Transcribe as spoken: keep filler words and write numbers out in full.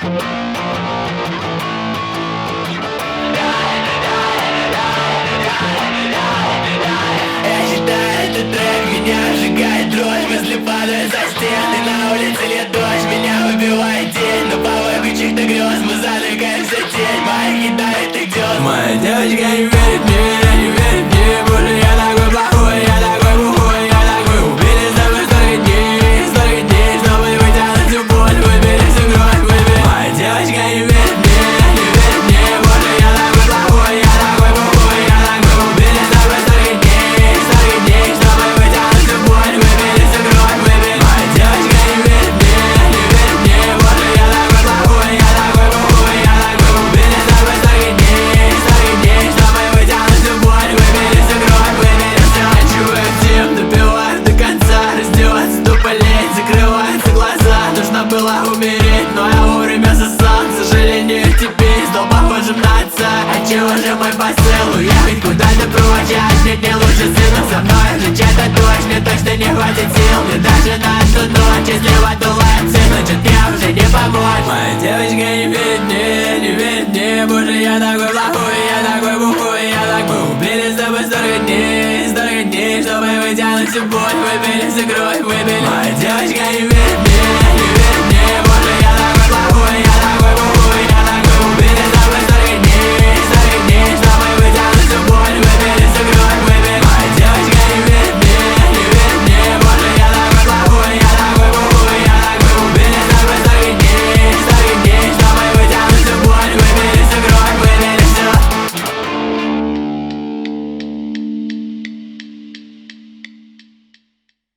Этот трек меня сжигает дрожь, мысли падают со стены. На улице лет дождь, меня выбивает день. Но по выбу чьих-то грез мы задвигаемся в тень. Моя кидает и грез. Моя девочка не верит мне, не верит мне. Боже, я такой плохой, я такой бухой, я такой. Убили с тобой столько дней, столько дней, чтобы вытянуть всю боль. Выбери всю кровь, выбери. Моя девочка не верит мне, не верит мне. Боже, я такой плохой, я такой бухой, я такой. Убили с тобой столько дней, столько дней, чтобы вытянуть всю боль. Выбери всю кровь, выбери. Моя девочка не верит мне, не верит мне. Боже, я такой плохой, я такой бухой, я такой. Убили с тобой столько дней, столько дней, чтобы вытянуть всю боль. Выбери всю кровь, выбери все. Хочу всем допивать до конца, раздеваться до полей, закрываются глаза. Нужно было умереть, но я вовремя засал. К сожалению, теперь стал похожим на отца. Отчего же мой посыл уехать куда-то прочь? Я отнюдь не лучше сына, со мной отвечать на дождь. Мне точно не хватит сил, мне даже на одну ночь. Если в аду лайцы, значит мне уже не помочь. Моя девочка не верит мне, не верит мне. Боже, я такой плохой, я такой бухой, я такой. Убили с тобой столько дней, столько дней, чтобы вытянуть всю боль. Выбили всю кровь, выбили. Моя девочка не